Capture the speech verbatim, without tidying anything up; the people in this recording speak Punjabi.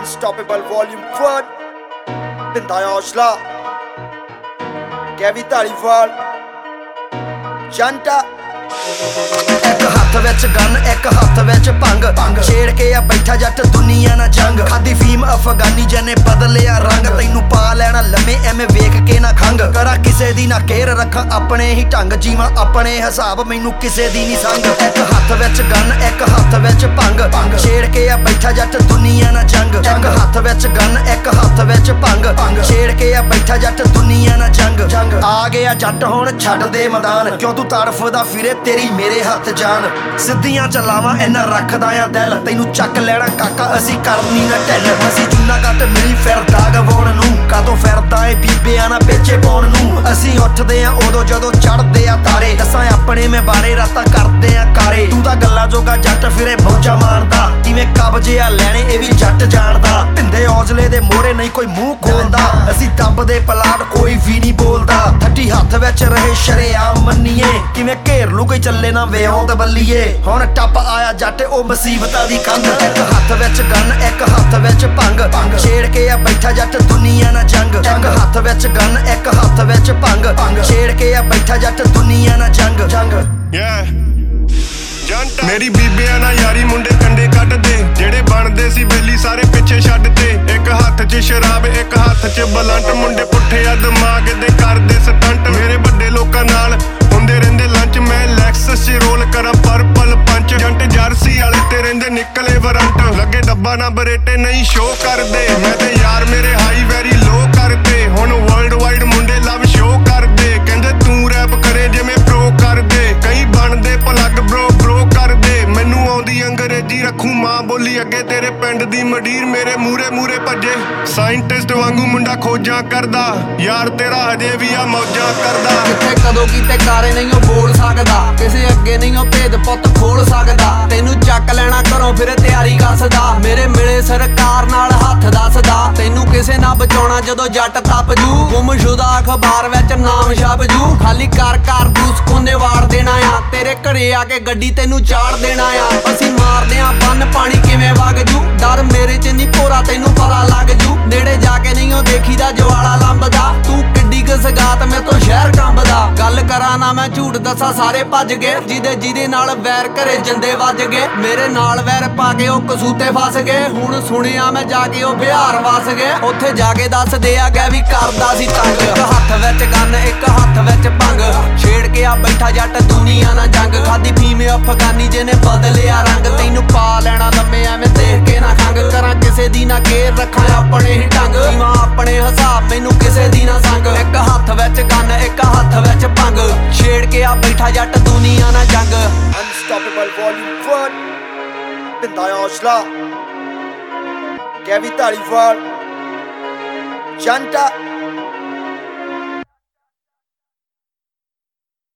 Unstoppable Volume one Binda Haussla Kevin Dhaliwal Janta ਇੱਕ ਹੱਥ ਵਿੱਚ ਗਨ ਇੱਕ ਹੱਥ ਵਿੱਚ ਭੰਗ ਛੇੜ ਕੇ ਆ ਬੈਠਾ ਜੱਟ ਦੁਨੀਆ ਨਾ ਜੰਗ ਖਾਦੀ ਫੀਮ ਅਫਗਾਨੀ ਜਨੇ ਬਦਲਿਆ ਰੰਗ ਤੈਨੂੰ ਪਾ ਲੈਣਾ ਲੰਮੇ ਐਵੇਂ ਵੇਖ ਕੇ ਨਾ ਖੰਗ ਕਰਾਂ ਕਿਸੇ ਦੀ ਨਾ ਕੇਅਰ ਰੱਖਾਂ ਆਪਣੇ ਹੀ ਢੰਗ ਜੀਵਾਂ ਆਪਣੇ ਹਿਸਾਬ ਮੈਨੂੰ ਕਿਸੇ ਦੀ ਨਹੀਂ ਸੰਗ ਇੱਕ ਹੱਥ ਵਿੱਚ ਗਨ ਇੱਕ ਹੱਥ ਵਿੱਚ ਭੰਗ ਛੇੜ ਕੇ ਆ ਬੈਠਾ ਜੱਟ ਦੁਨੀਆ ਨਾ ਜੰਗ ਇੱਕ ਹੱਥ ਵਿੱਚ ਗਨ ਇੱਕ ਹੱਥ ਵਿੱਚ ਭੰਗ ਛੇੜ ਕੇ ਆ ਬੈਠਾ ਜੱਟ ਦੁਨੀਆ ਨਾ ਜੰਗ ਆ ਗਿਆ ਜੱਟ ਹੁਣ ਛੱਡ ਦੇ ਮੈਦਾਨ ਕਿਉਂ ਤੂੰ ਤੜਫਦਾ ਫਿਰੇ ਤੇਰੀ ਮੇਰੇ ਹੱਥ ਜਾਨ ਸਿੱਧੀਆਂ ਚਲਾਵਾਂ ਇੰਨਾ ਰੱਖਦਾ ਆ ਦਿਲ ਤੈਨੂੰ ਚੱਕ ਲੈਣਾ ਕਾਕਾ ਅਸੀਂ ਕਰਨੀ ਨਾ ਢਿੱਲ ਅਸੀਂ ਜੂਨਾ ਘੱਟ ਮਿਲੀ ਫਿਰਦਾ ਗਵਾਉਣ ਨੂੰ ਕਾਤੋਂ ਫਿਰਦਾ ਏ ਬੀਬਿਆਂ ਨਾ ਪੇਚੇ ਪਾਉਣ ਨੂੰ ਅਸੀਂ ਉੱਠਦੇ ਆ ਉਦੋਂ ਜਦੋਂ ਚੜਦੇ ਆ ਤਾਰੇ ਦੱਸਾਂ ਆਪਣੇ ਮੈਂ ਬਾਰੇ ਰਾਤਾਂ ਕਰਦੇ ਆ ਕਾਰੇ ਤੂੰ ਤਾਂ ਗੱਲਾਂ ਜੋਗਾ ਜੱਟ ਫਿਰੇ ਮੌਜਾਂ ਮਾਰਦਾ ਕਿਵੇਂ ਕਬਜੇ ਆ ਲੈਣੇ ਇਹ ਵੀ ਜੱਟ ਜਾਣਦਾ ਭਿੰਦੇ ਹੌਸਲੇ ਦੇ ਮੋਹਰੇ ਨਹੀਂ ਕੋਈ ਮੂੰਹ ਖੋਲਦਾ ਅਸੀਂ ਦੱਬਦੇ ਪਲਾਟ ਕੋਈ ਵੀ ਨਹੀਂ ਬੋਲਦਾ ਠੱਠੀ ਹੱਥ ਵਿੱਚ ਰਹੇ ਸ਼ਰੇਆਮ ਮੰਨੀਏ ਕਿਵੇਂ ਘੇਰ ਲੂ ਕੋਈ ਚੱਲੇ ਨਾ ਵਿਆਹ ਬੱਲੀਏ ਹੁਣ ਟੱਪ ਆਇਆ ਜੱਟ ਉਹ ਮੁਸੀਬਤਾਂ ਦੀ ਕੰਧ ਇੱਕ ਹੱਥ ਵਿੱਚ ਗਨ ਇੱਕ ਹੱਥ ਵਿੱਚ ਭੰਗ ਛੇੜ ਕੇ ਆ ਬੈਠਾ ਜੱਟ ਦੁਨੀਆ ਨਾ ਜੰਗ ਇੱਕ ਹੱਥ ਵਿੱਚ ਗਨ ਇੱਕ ਹੱਥ ਵਿੱਚ ਭੰਗ ਛੇੜ ਕੇ ਆ ਬੈਠਾ ਜੱਟ ਦੁਨੀਆ ਨਾ ਜੰਗ ਮੇਰੀ ਬੀਬਿਆਂ ਨਾਲ ਯਾਰੀ ਮੁੰਡੇ ਕੰਡੇ ਕੱਢਦੇ ਜਿਹੜੇ ਬਣਦੇ ਸੀ ਬੇਲੀ ਸਾਰੇ ਪਿੱਛੇ ਛੱਡਦੇ ਇੱਕ ਹੱਥ 'ਚ ਸ਼ਰਾਬ ਇੱਕ ਹੱਥ 'ਚ ਬਲੰਟ ਮੁੰਡੇ ਪੁੱਠੇ ਆ ਦਿਮਾਗ ਦੇ ਕਰਦੇ ਸਟੰਟ ਮੇਰੇ ਵੱਡੇ ਲੋਕਾਂ ਨਾਲ ਹੁੰਦੇ ਰਹਿੰਦੇ ਲੰਚ ਮੈਂ ਲੈਕਸਸ 'ਚ ਰੋਲ ਕਰਾਂ ਪਰਪਲ ਪੰਚ ਜੰਟ ਜਰਸੀ ਵਾਲੇ ਤੇ ਰਹਿੰਦੇ ਨਿਕਲੇ ਵਾਰੰਟ ਲੱਗੇ ਡੱਬਾ ਨਾ ਬਰੇਟੇ ਨਹੀਂ ਸ਼ੋ ਕਰਦੇ ਮੈਂ ਤੇ ਯਾਰ ਮੇਰੇ ਹਾਈ ਵੈਰੀ ਲੋ ਕਰਦੇ ਹੁਣ ਵਰਲਡ ਵਾਈਡ ਮੁੰਡੇ ਲਵ ਸ਼ੋ ਕਰਦੇ ਕਹਿੰਦੇ ਤੂੰ ਰੈਪ ਕਰੇ ਜਿਵੇਂ ਪ੍ਰੋ ਕਰਦੇ ਕਈ ਬਣਦੇ ਪਲੱਗ ਬ్రో ਬ్రో ਕਰਦੇ ਮੈਨੂੰ ਆਉਂਦੀ ਅੰਗਰੇਜ਼ੀ ਰੱਖੂ ਮਾਂ ਬੋਲੀ ਅੱਗੇ ਤੇਰੇ ਪਿੰਡ ਦੀ ਮਡੀਰ ਮੇਰੇ ਮੂਰੇ ਮੂਰੇ ਭੱਜੇ ਸਾਇੰਟਿਸਟ ਵਾਂਗੂ ਮੁੰਡਾ ਖੋਜਾਂ ਕਰਦਾ ਯਾਰ ਤੇਰਾ ਹਜੇ ਵੀ ਆ ਮੌਜਾਂ ਕਰਦਾ ਕਿੱਥੇ ਕਦੋਂ ਕੀਤੇ ਕਾਰੇ ਨਹੀਂ ਉਹ ਬੋਲ ਸਕਦਾ ਕਿਸੇ ਅੱਗੇ ਨਹੀਂ ਉਹ ਭੇਦ ਪੁੱਤ ਖੋਲ ਸਕਦਾ ਤੈਨੂੰ ਚੱਕ ਲੈਣਾ ਘਰੋਂ ਫਿਰ ਤਿਆਰੀ ਕੱਸਦਾ ਮੇਰੇ ਮਿਲੇ ਸਰਕਾਰ ਨਾਲ ਹੱਥ ਦੱਸਦਾ ਤੈਨੂੰ ਕਿਸੇ ਨਾ ਬਚਾਉਣਾ ਜਦੋਂ ਜੱਟ ਤੱਪ ਜੂ ਗੁੰਮਸ਼ੁਦਾ ਅਖਬਾਰ ਵਿੱਚ ਨਾਮ ਛਪ ਜੂ ਖਾਲੀ ਕਰ ਕਰ ਦੂਸ ਕੋਨੇ ਵਾੜ ਦੇਣਾ ਆ ਤੇਰੇ ਘਰੇ ਆ ਕੇ ਗੱਡੀ ਤੈਨੂੰ ਚਾੜ ਦੇਣਾ ਆ ਅਸੀਂ ਮਾਰਦੇ ਆ ਬੰਨ ਪਾਣੀ ਕਿਵੇਂ ਵਗ ਜੂ ਡਰ ਮੇਰੇ ਚ ਨਹੀਂ ਭੋਰਾ ਤੈਨੂੰ ਪਤਾ ਲੱਗ ਜੂ ਨੇੜੇ ਜਾ ਕੇ ਨਹੀਂ ਉਹ ਦੇਖੀਦਾ ਜਵਾਲਾ ਲੰਬਦਾ ਤੂੰ ਕਿੱਡੀ ਕੁ ਸਗਾਤ ਮੈਂ ਤੋਂ ਸ਼ਹਿਰ ਕੰਬਦਾ ਗੱਲ ਕਰਾਂ ਨਾ ਮੈਂ ਝੂਠ ਦੱਸਾਂ ਸਾਰੇ ਭੱਜ ਗਏ ਜਿਹਦੇ ਜਿਹਦੇ ਨਾਲ ਵੈਰ ਘਰੇ ਜਿੰਦੇ ਵੱਜ ਗਏ ਮੇਰੇ ਨਾਲ ਵੈਰ ਪਾ ਕੇ ਉਹ ਕਸੂਤੇ ਫਸ ਗਏ ਹੁਣ ਸੁਣਿਆ ਮੈਂ ਜਾ ਕੇ ਉਹ ਬਿਹਾਰ ਵਸ ਗਏ ਉੱਥੇ ਜਾ ਕੇ ਦੱਸਦੇ ਆ ਗਿਆ ਵੀ ਕਰਦਾ ਸੀ ਤੰਗ ਇੱਕ ਹੱਥ ਵਿੱਚ ਗਨ ਇੱਕ ਹੱਥ ਵਿੱਚ ਭੰਗ ਛੇੜ ਕੇ ਆ ਬੈਠਾ ਜੱਟ ਦੁਨੀਆ ਨਾ ਜੰਗ ਖਾਦੀ ਫੀਮ ਅਫਗਾਨੀ ਜਿਹਨੇ ਬਦਲਿਆ ਰੰਗ ਤੈਨੂੰ ਪਾ ਲੈਣਾ ਲੰਮੇ ਐਵੇਂ ਦੇਖ ਕੇ ਨਾ ਖੰਗ ਕਰਾਂ ਕਿਸੇ ਦੀ ਨਾ ਕੇਅਰ ਰੱਖਾਂ ਆਪਣੇ ਹੀ ਢੰਗ ਜੀਵਾਂ ਆਪਣੇ ਹਿਸਾਬ ਮੈਨੂੰ ਕਿਸੇ ਦੀ ਨਾ ਸੰਗ ਇੱਕ ਹੱਥ ਵਿੱਚ ਗਨ ਇੱਕ ਹੱਥ ਵਿੱਚ ਭੰਗ ਛੇੜ ਕੇ ਆ ਬੈਠਾ ਜੱਟ ਦੁਨੀਆ ਨਾ ਜੰਗ Unstoppable Volume one Binda Haussla Kevin Dhaliwal Janta